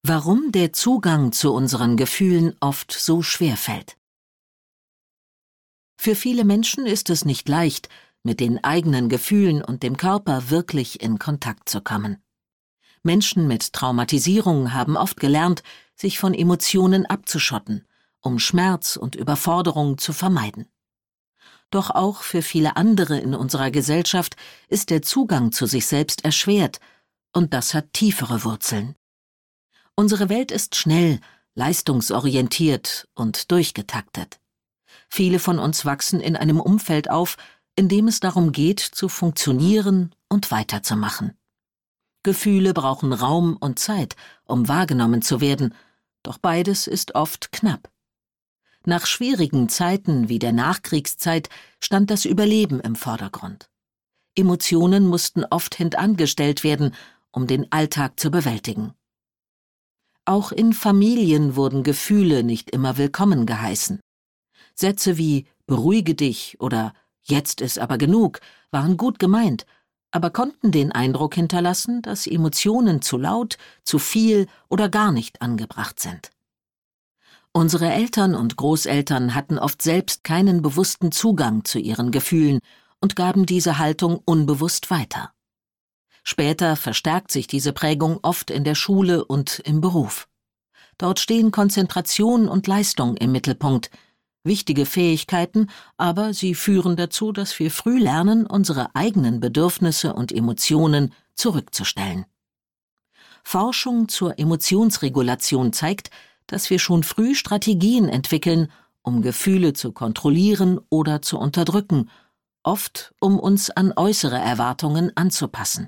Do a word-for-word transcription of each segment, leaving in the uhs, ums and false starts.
Warum der Zugang zu unseren Gefühlen oft so schwer fällt. Für viele Menschen ist es nicht leicht, mit den eigenen Gefühlen und dem Körper wirklich in Kontakt zu kommen. Menschen mit Traumatisierung haben oft gelernt, sich von Emotionen abzuschotten, um Schmerz und Überforderung zu vermeiden. Doch auch für viele andere in unserer Gesellschaft ist der Zugang zu sich selbst erschwert, und das hat tiefere Wurzeln. Unsere Welt ist schnell, leistungsorientiert und durchgetaktet. Viele von uns wachsen in einem Umfeld auf, in dem es darum geht, zu funktionieren und weiterzumachen. Gefühle brauchen Raum und Zeit, um wahrgenommen zu werden, doch beides ist oft knapp. Nach schwierigen Zeiten wie der Nachkriegszeit stand das Überleben im Vordergrund. Emotionen mussten oft hintangestellt werden, um den Alltag zu bewältigen. Auch in Familien wurden Gefühle nicht immer willkommen geheißen. Sätze wie »beruhige dich« oder »jetzt ist aber genug« waren gut gemeint, aber konnten den Eindruck hinterlassen, dass Emotionen zu laut, zu viel oder gar nicht angebracht sind. Unsere Eltern und Großeltern hatten oft selbst keinen bewussten Zugang zu ihren Gefühlen und gaben diese Haltung unbewusst weiter. Später verstärkt sich diese Prägung oft in der Schule und im Beruf. Dort stehen Konzentration und Leistung im Mittelpunkt, wichtige Fähigkeiten, aber sie führen dazu, dass wir früh lernen, unsere eigenen Bedürfnisse und Emotionen zurückzustellen. Forschung zur Emotionsregulation zeigt, dass wir schon früh Strategien entwickeln, um Gefühle zu kontrollieren oder zu unterdrücken, oft um uns an äußere Erwartungen anzupassen.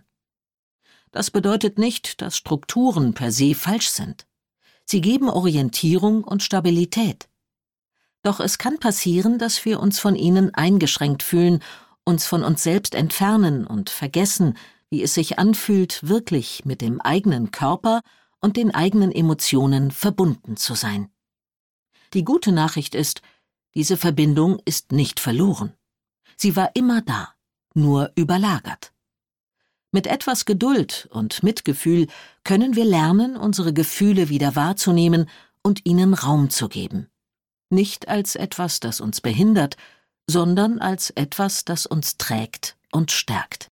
Das bedeutet nicht, dass Strukturen per se falsch sind. Sie geben Orientierung und Stabilität. Doch es kann passieren, dass wir uns von ihnen eingeschränkt fühlen, uns von uns selbst entfernen und vergessen, wie es sich anfühlt, wirklich mit dem eigenen Körper und den eigenen Emotionen verbunden zu sein. Die gute Nachricht ist, diese Verbindung ist nicht verloren. Sie war immer da, nur überlagert. Mit etwas Geduld und Mitgefühl können wir lernen, unsere Gefühle wieder wahrzunehmen und ihnen Raum zu geben. Nicht als etwas, das uns behindert, sondern als etwas, das uns trägt und stärkt.